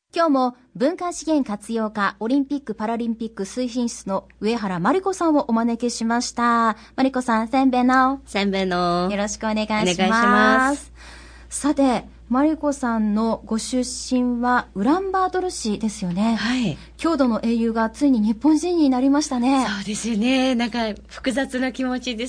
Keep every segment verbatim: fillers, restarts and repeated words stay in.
今日も文化資源活用課オリンピック・パラリンピック推進室の上原真理子さんをお招きしました。真理子さん、せんべいのせんべいのよろしくお願いします。 お願いします。 さて、真理子さんのご出身はウランバートル市ですよね。 はい。 郷土の英雄がついに日本人になりましたね。 そうですよね。なんか複雑な気持ちです。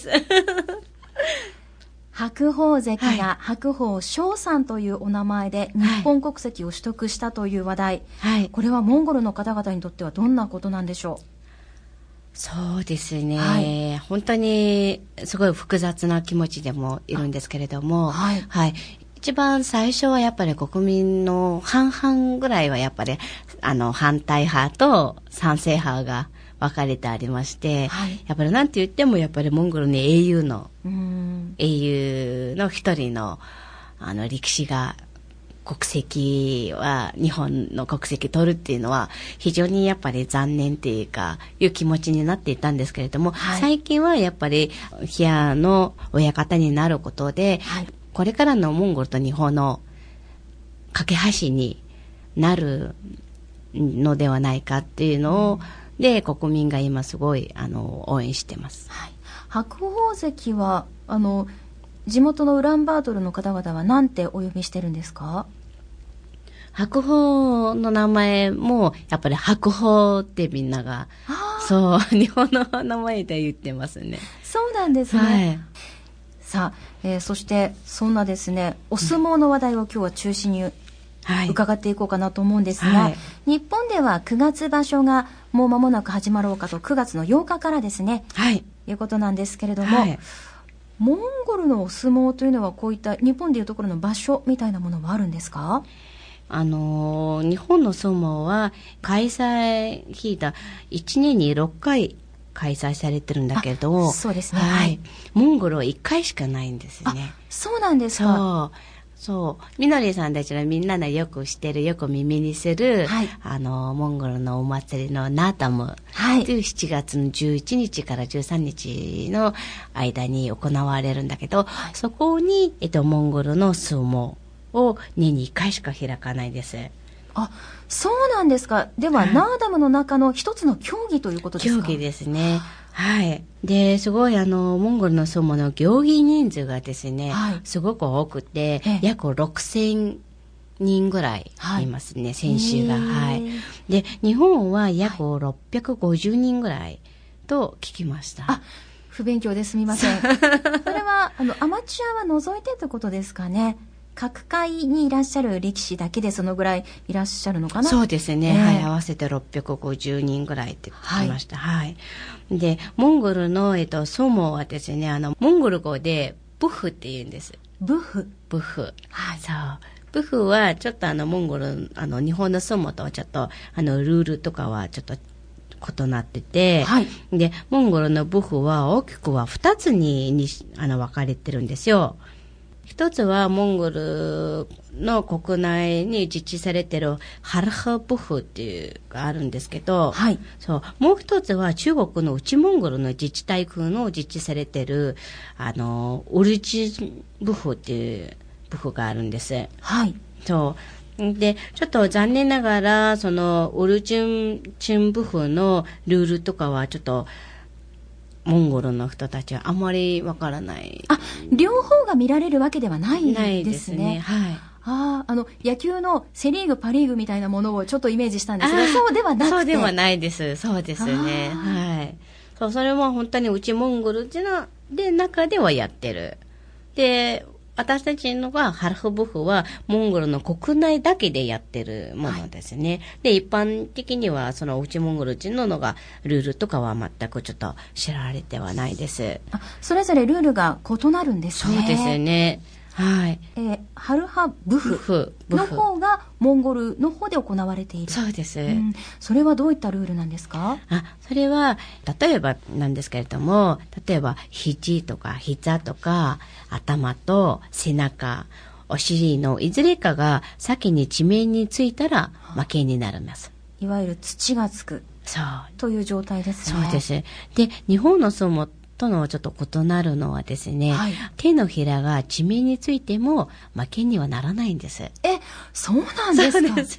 白鵬関が白鵬翔さんというお名前で日本国籍を取得したという話題、はい、これはモンゴルの方々にとってはどんなことなんでしょう？ そうですね、はい、本当にすごい複雑な気持ちでもいるんですけれども、はいはい、一番最初はやっぱり国民の半々ぐらいはやっぱりあの反対派と賛成派が分かれてありまして、はい、やっぱりなんて言ってもやっぱりモンゴルに英雄のうん英雄の一人のあの力士が国籍は日本の国籍取るっていうのは非常にやっぱり残念っていうかいう気持ちになっていたんですけれども、はい、最近はやっぱりヒアの親方になることで、はい、これからのモンゴルと日本の架け橋になるのではないかっていうのを、うんで国民が今すごいあの応援してます、はい、 白鵬関はあの地元のウランバートルの方々は何てお呼びしてるんですか？ 白鵬の名前もやっぱり白鵬ってみんながそう日本の名前で言ってますね。 そうなんですね、はい、さあ、えー、そしてそんなですねお相撲の話題を今日は中心に伺っていこうかなと思うんですが、はい、日本ではくがつ場所がもう間もなく始まろうかとくがつのようかからですね、はい、いうことなんですけれども、はい、モンゴルのお相撲というのはこういった日本でいうところの場所みたいなものはあるんですか？ あのー、日本の相撲は開催引いたいちねんにろっかい開催されてるんだけどそうですね、 はい、モンゴルはいっかいしかないんですね。 そうなんですか。 そうそうみのりさんたちのみんなのよく知ってるよく耳にする、はい、あのモンゴルのお祭りのナータム、はい、というしちがつのじゅういちにちからじゅうさんにちの間に行われるんだけど、はい、そこに、えっと、モンゴルの相撲を年にいっかいしか開かないです。 あ、そうなんですか。では、はい、ナーダムの中の一つの競技ということですか？ 競技ですね。はい。で、すごいあの、モンゴルの相撲の競技人数がですね、はい、すごく多くて、約ろくせんにんぐらいいますね、はい、選手が。はい。で、日本は約ろっぴゃくごじゅうにんぐらいと聞きました。 あ、不勉強ですみません。それは、あの、アマチュアは除いてということですかね。各界にいらっしゃる力士だけでそのぐらいいらっしゃるのかな。 そうですね、えー、はい、合わせてろっぴゃくごじゅうにんぐらいって聞きました。はい、はい、でモンゴルの、えっと、相撲はですねあのモンゴル語でブフって言うんです。 ブフブフ、はい、そうブフはちょっとあのモンゴルあの日本の相撲とはちょっとあのルールとかはちょっと異なってて、はい、でモンゴルのブフは大きくはふたつににあの分かれてるんですよ。一つはモンゴルの国内に実施されているハルハブフっていうのがあるんですけど、はい、そうもう一つは中国の内モンゴルの自治体空の実施されているあのウルチブフっていうブフがあるんです。はい、そうでちょっと残念ながらそのウルチンチンブフのルールとかはちょっとモンゴルの人たちはあまりわからない。 あ、両方が見られるわけではないんですね。 ないですね。はい。 ああ、あの野球のセリーグパリーグみたいなものをちょっとイメージしたんですが、そうではなくて。 そうではないです。そうですね。はい。そう、それも本当にうちモンゴルで中ではやってる。で、私たちのがハルフブフはモンゴルの国内だけでやってるものですね、はい、で一般的にはその内モンゴル人ののがルールとかは全くちょっと知られてはないです。 あ、それぞれルールが異なるんですね。 そうですね。はい。 えー、ハルハブフの方がモンゴルの方で行われている。 そうです、うん、 それはどういったルールなんですか？ あ、それは例えばなんですけれども、例えば肘とか膝とか頭と背中お尻のいずれかが先に地面についたら負けになります。 いわゆる土がつくそうという状態ですね。 そうです。で日本の相撲とのちょっと異なるのはですね、はい、手のひらが地面についても負けにはならないんです。 え、そうなんですか？ そうです。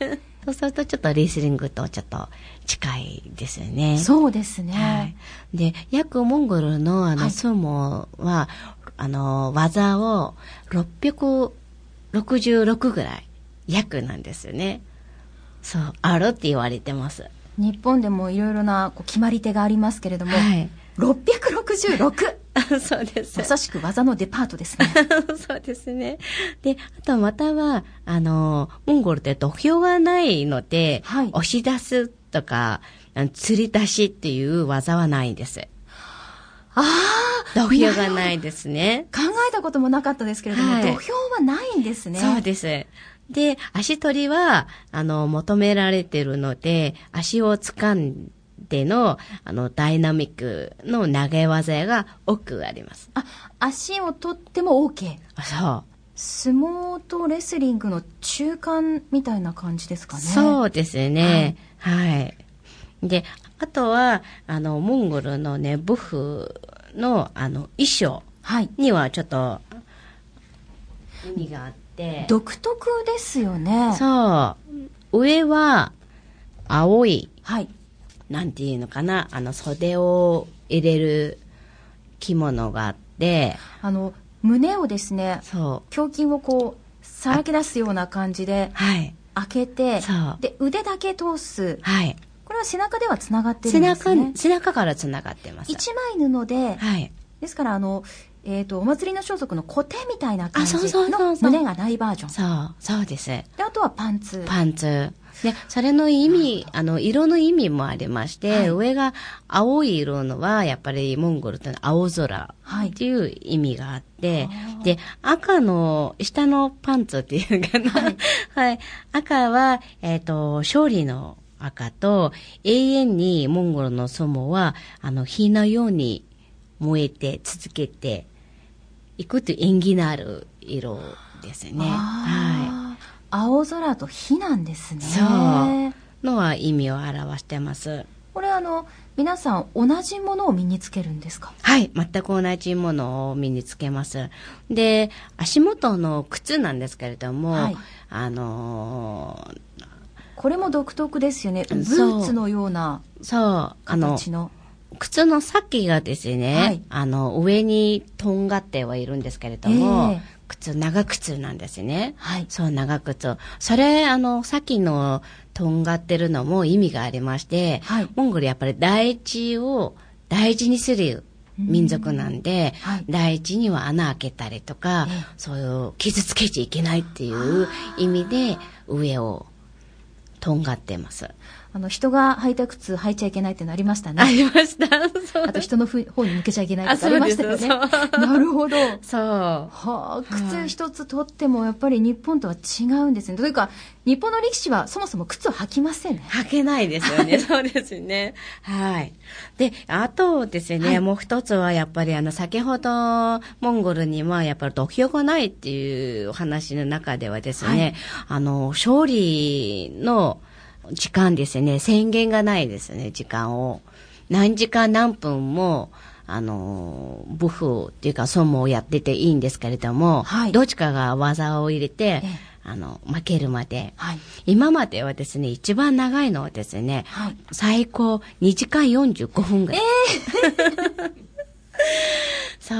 そうするとちょっとレスリングとちょっと近いですよね。 そうですね。 はい、で、約モンゴルのあの、はい、相撲は、あの、技をろっぴゃくろくじゅうろくぐらい、約なんですよね。そう、あるって言われてます。 日本でもいろいろなこう決まり手がありますけれども、はい、ろっぴゃくろくじゅうろくそうです。 まさしく技のデパートですね。 そうですね。で、あとまたは、あの、モンゴルって土俵がないので、はい、押し出すとか、釣り出しっていう技はないんです。 ああ、 土俵がないですね。 考えたこともなかったですけれども、はい、土俵はないんですね。 そうです。で、足取りは、あの、求められているので、足を掴んでの、あの、ダイナミックの投げ技が多くあります。 あ、足を取っても OK。 そう。 相撲とレスリングの中間みたいな感じですかね。 そうですね。はい。はい、で、あとは、あの、モンゴルのね、武夫の、あの、衣装にはちょっと、意味があって、 独特ですよね。 そう。上は、青い、 はい。 なんていうのかな、あの、袖を入れる着物があって、 あの、胸をですね、 そう。 胸筋をこう、さらけ出すような感じで、 はい。 開けて、 そう。 で、腕だけ通す。 はい。 これは背中ではつながってるんですね。 背中、背中からつながってます。 一枚布で、 はい。 ですから、あの、えっと、お祭りの装束のコテみたいな感じの胸がないバージョン。 そう、そうです。で、 あとはパンツ。 パンツ。で、それの意味、あの、色の意味もありまして、はい、上が青い色のは、やっぱりモンゴルというのは青空っていう意味があって、はい、で、赤の、下のパンツっていうかな、はい、はい。赤は、えっと、勝利の赤と、永遠にモンゴルの相撲は、あの、火のように燃えて続けていくという縁起のある色ですね。はい。 青空と火なんですね。 そうのは意味を表してます。 これあの皆さん同じものを身につけるんですか？ はい、全く同じものを身につけます。で、足元の靴なんですけれども、はい、あのー、 これも独特ですよね。ブーツのような形の。 靴の先がですね、はい、あの上にとんがってはいるんですけれども、えー靴、長靴なんですね。 はい。 そう、長靴。それ、あの、さっきのとんがってるのも意味がありまして、はい、モンゴルやっぱり大地を大事にする民族なんで、はい、大地には穴開けたりとか、ええ、そういう傷つけちゃいけないっていう意味で上をとんがってます。 あの人が履いた靴履いちゃいけないってのありましたね。 ありました。 そうあと人の方に向けちゃいけないってありましたよね。なるほど。 そう。 はあ、靴一つ取ってもやっぱり日本とは違うんですね。というか日本の力士はそもそも靴を履きませんね。 履けないですよね。そうですね。はい。で、あとですね、はい、もう一つはやっぱりあの先ほどモンゴルにはやっぱり土俵がないっていうお話の中ではですね、はい、あの勝利の時間ですね、宣言がないですね、時間を。何時間何分も、あの、武夫っていうか、相撲をやってていいんですけれども、はい、どっちかが技を入れて、あの、負けるまで、はい。今まではですね、一番長いのはですね、はい、最高にじかんよんじゅうごふんぐらい。えー、そう。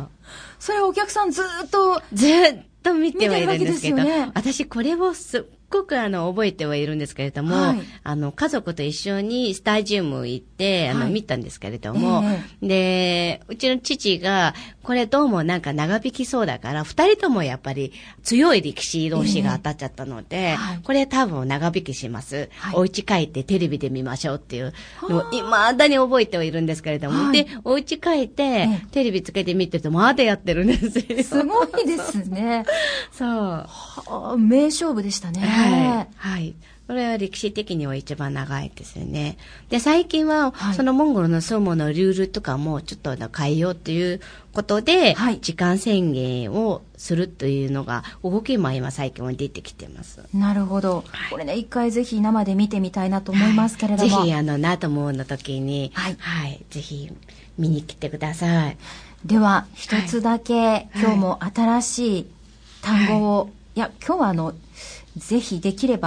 それお客さんずっと、 ずっと見てはいるんですけど、ね、私これをすすごくあの覚えてはいるんですけれども、はい、あの家族と一緒にスタジアム行って、はい、あの見たんですけれども、えー、でうちの父がこれどうもなんか長引きそうだから二人ともやっぱり強い力士同士が当たっちゃったので、えーはい、これ多分長引きします、はい、お家帰ってテレビで見ましょうっていうのを未だに覚えてはいるんですけれども、はい、でお家帰って、えー、テレビつけて見てるとまだやってるんですよ。 すごいですね。 そうはあ、名勝負でしたね。 はい。はい。これは歴史的には一番長いですよね。で、最近は、はい、そのモンゴルの相撲のルールとかもちょっと変えようということで、はい、時間宣言をするというのが、動きも今最近は出てきてます。 なるほど。はい、これね、一回ぜひ生で見てみたいなと思いますけれども。 はい、ぜひ、あの、ナートムーンの時に、はい。はい。ぜひ、見に来てください。 では、一つだけ、はい、今日も新しい単語を、はい、いや、今日はあの、ぜひできれば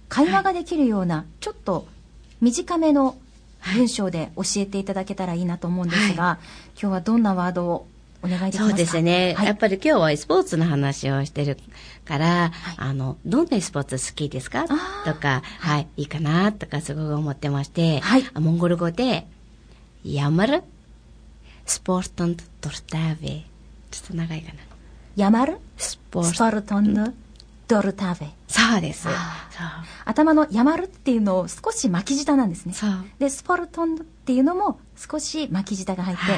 会話ができるような、はい、ちょっと短めの文章で教えていただけたらいいなと思うんですが、はい、今日はどんなワードをお願いできますか？ そうですね、はい、やっぱり今日はスポーツの話をしてるから、はい、あのどんなスポーツ好きですかとか、はい、いいかなとかすごく思ってまして、はい、モンゴル語でヤマルスポルトンドルターベ、ちょっと長いかな。 ヤマルスポルトンドルターベ。そうです。そう頭のヤマルっていうのを少し巻き舌なんですね。そうでスポルトンっていうのも少し巻き舌が入って、はい、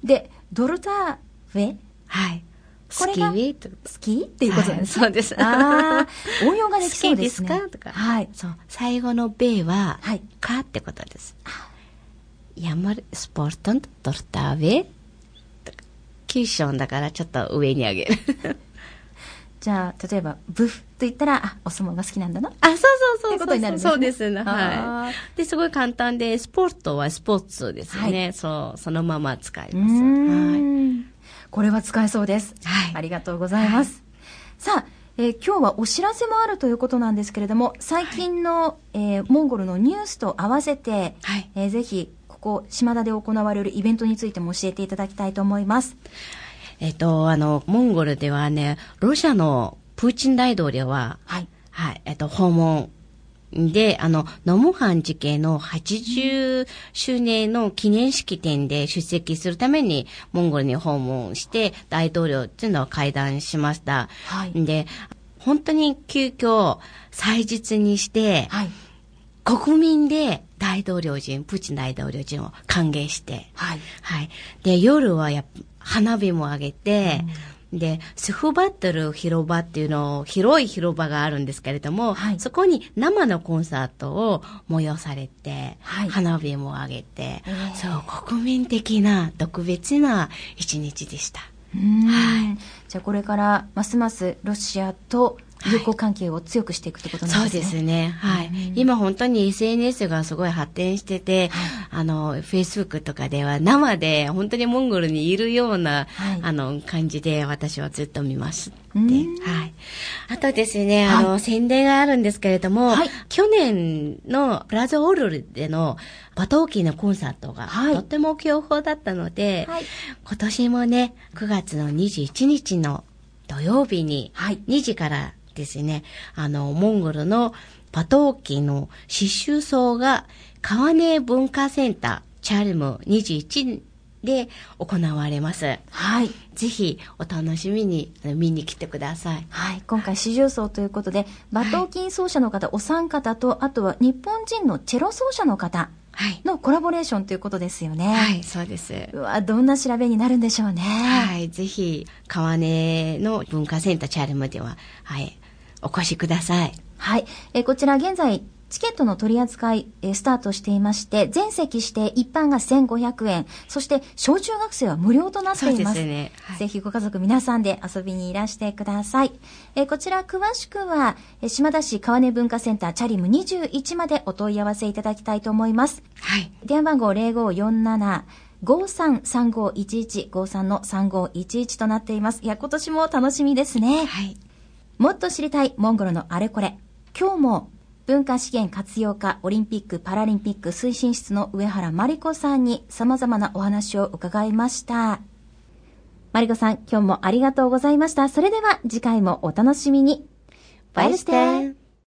でドルターベ、はい、これが好き好きっていうことなんですね。はい、そうです。ああ、応用ができそうですね。好きですかとか。はい。そう。 最後のベは、はい、かってことです。ヤマルスポルトンドルターベ。キュッションだからちょっと上に上げる。 じゃあ例えばブフと言ったら、あ、お相撲が好きなんだな。 あ、そうそうそう。 ってことになるんですね。 そうですね。はい。で、すごい簡単で、スポーツはスポーツですよね。はい、そう、そのまま使います。はい。 これは使えそうです。はい。ありがとうございます。はい、さあ、えー、今日はお知らせもあるということなんですけれども、最近の、はい、えー、モンゴルのニュースと合わせて、はい、えー、ぜひここ島田で行われるイベントについても教えていただきたいと思います。 えっと、あの、モンゴルではね、ロシアのプーチン大統領は、はい。はい、えっと、訪問で、あの、ノムハン事件のはちじゅっしゅうねんの記念式典で出席するために、モンゴルに訪問して、大統領っていうのは会談しました。はい。で、本当に急遽、祭日にして、はい。国民で大統領人、プーチン大統領人を歓迎して、はい。はい。で、夜はやっぱ、花火も上げて、うん、で、スフバトル広場っていうのを、広い広場があるんですけれども、はい、そこに生のコンサートを催されて、はい、花火も上げて、えー、そう、国民的な特別な一日でした。 うん、はい。じゃあこれからますますロシアと友好関係を強くしていくってことなんですね。 そうですね。はい。うん、今本当に エスエヌエス がすごい発展してて、はい、あの、Facebook とかでは生で本当にモンゴルにいるような、はい、あの、感じで私はずっと見まして。はい。あとですね、あの、はい、宣伝があるんですけれども、はい、去年のプラザオルルでのバトーキーのコンサートが、はい、とっても強豪だったので、はい、今年もね、くがつのにじゅういちにちの土曜日ににじからですね、あの、モンゴルのバトーキの刺繍奏が川根文化センターチャルムにじゅういちで行われます。はい。ぜひお楽しみに見に来てください。 はい。今回刺繍奏ということで、バトーキン奏者の方、はい、お三方と、あとは日本人のチェロ奏者の方のコラボレーションということですよね。 はい、そうです。 うわ、どんな調べになるんでしょうね。 はい。ぜひ、川根の文化センターチャルムでは、はい。お越しください。 はい。えこちら現在、チケットの取り扱い、えスタートしていまして、全席指定一般がせんごひゃくえん、そして小中学生は無料となっています。そうですね。はい、ぜひご家族皆さんで遊びにいらしてください。えこちら詳しくは、え島田市川根文化センターチャリムにじゅういちまでお問い合わせいただきたいと思います。はい。電話番号 ゼロごよんなな ごさんさんごいちいち ごさんのさんごいちいちとなっています。いや、今年も楽しみですね。はい。もっと知りたいモンゴルのあれこれ。今日も文化資源活用課オリンピック・パラリンピック推進室の上原真理子さんに様々なお話を伺いました。真理子さん、今日もありがとうございました。それでは次回もお楽しみに。バイステー